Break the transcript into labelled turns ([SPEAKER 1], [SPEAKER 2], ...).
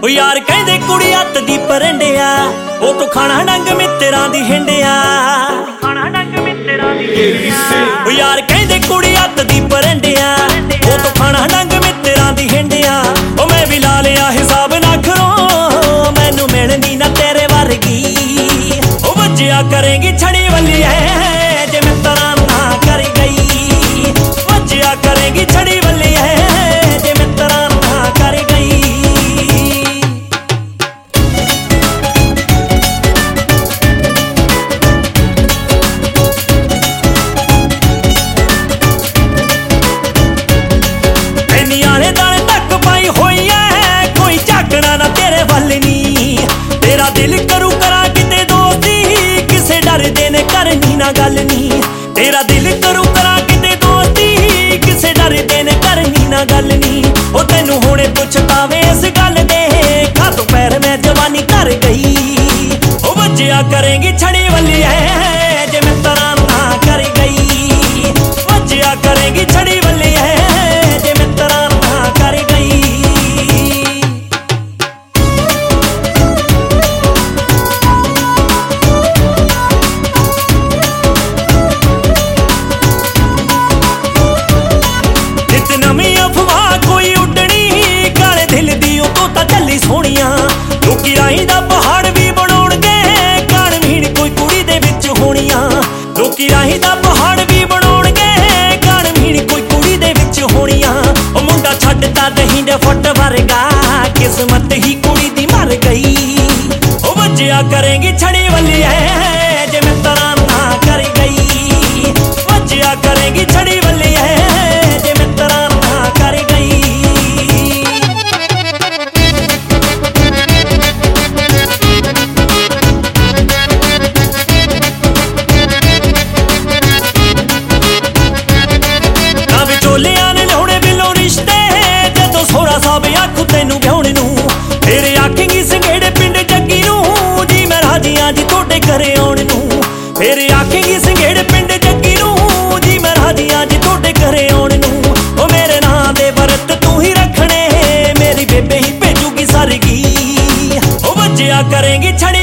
[SPEAKER 1] ਉਹ ਯਾਰ ਕਹਿੰਦੇ ਕੁੜੀ ਹੱਥ ਦੀ ਪਰੰਡਿਆ, ਉਹ ਤੋਂ ਖਾਣਾ ਡੰਗ ਮਿੱਤਰਾਂ ਦੀ ਹਿੰਡਿਆ। ਉਹ ਯਾਰ ਕਹਿੰਦੇ ਕੁੜੀ ਹੱਥ ਦੀ ਪਰੰਡਿਆ, ਉਹ ਤੋਂ ਖਾਣਾ ਡੰਗ ਮਿੱਤਰਾਂ ਦੀ ਹਿੰਡਿਆ। ਉਹ ਮੈਂ ਵੀ ਲਾ ਲਿਆ ਹਿਸਾਬ ਨਾ ਖਰੋ, ਮੈਨੂੰ ਮਿਲਣੀ ਨਾ ਤੇਰੇ ਵਰਗੀ। ਉਹ ਵੱਜਿਆ ਕਰੇਗੀ ਛੜੀ ਵੱਲੀ ਐ ਜੇ ਮਿੱਤਰਾਂ ਨਾ ਕਰ ਗਈ। ਵੱਜਿਆ ਕਰੇਗੀ ਛੜੀ ਵੱਲੀ ਐ ਜੇ ਮਿੱਤਰਾਂ ਨਾ ਕਰ ਗਈ। तेरा दिल करूं करा किते दोस्ती, किसे डर देने करनी ना गल नी। तेरा दिल करूं करा किते दोस्ती, किसे डर देने करनी ना गल नी। ओ तैनू हुणे पुछतावे इस गल दे, खातों पैर मैं जवानी कर गई। ओ वज्जिया करेंगी छड़ी वल्ली है जे मित्तरां ना कर गई। वज्जिया करेंगी छड़ी वल्ली है जे मित्तरां ना कर गई। ਸੋਹਣੀਆਂ ਲੋਕੀ ਰਾਹੀਂ ਦਾ ਪਹਾੜ ਵੀ ਬਣਾਉਣਗੇ, ਕਾਣ ਮੀਣ ਕੋਈ ਕੁੜੀ ਦੇ ਵਿੱਚ ਹੋਣੀਆਂ। ਲੋਕੀ ਰਾਹੀਂ ਦਾ ਪਹਾੜ ਵੀ ਬਣਾਉਣਗੇ, ਕਾਣ ਮੀਣ ਕੋਈ ਕੁੜੀ ਦੇ ਵਿੱਚ ਹੋਣੀਆਂ। ਉਹ ਮੁੰਡਾ ਛੱਡਦਾ ਦਹੀਂ ਦੇ ਫੁੱਟ ਵਰਗਾ, ਕਿਸਮਤ ਹੀ ਕੁੜੀ ਦੀ ਮਰ ਗਈ। ਉਹ ਵੱਜਿਆ ਕਰੇਗੀ ਛੜੀ ਵੱਲੀ ਐ ਜੇ ਮਿੱਤਰਾਂ ਨਾ ਕਰ ਗਈ। ਵੱਜਿਆ ਕਰੇਗੀ ਛੜੀ ਵੱਲੀ ਐ ਜੇ ਮਿੱਤਰਾਂ ਨਾ ਕਰ ਗਈ। ਤੈਨੂੰ ਵਿਆਹੁਣ ਨੂੰ ਫਿਰ ਆਖੇਂਗੀ ਸੰਘੇੜੇ ਪਿੰਡ ਜੱਗੀ ਨੂੰ, ਜੀ ਮੈਂ ਰਾਜੀ ਆਂ ਜੀ ਤੁਹਾਡੇ ਘਰੇ ਆਉਣ ਨੂੰ। ਫਿਰ ਆਖੇਂਗੀ ਸੰਘੇੜੇ ਪਿੰਡ ਜੱਗੀ ਨੂੰ, ਜੀ ਮੈਂ ਰਾਜੀ ਆਂ ਜੀ ਤੁਹਾਡੇ ਘਰੇ ਆਉਣ ਨੂੰ। ਉਹ ਮੇਰੇ ਨਾਂ ਦੇ ਵਰਤ ਤੂੰ ਹੀ ਰੱਖਣੇ, ਮੇਰੀ ਬੇਬੇ ਹੀ ਭੇਜੂਗੀ ਸਰਗੀ। ਉਹ ਵੱਜਿਆ ਕਰੇਂਗੀ ਛੜੀ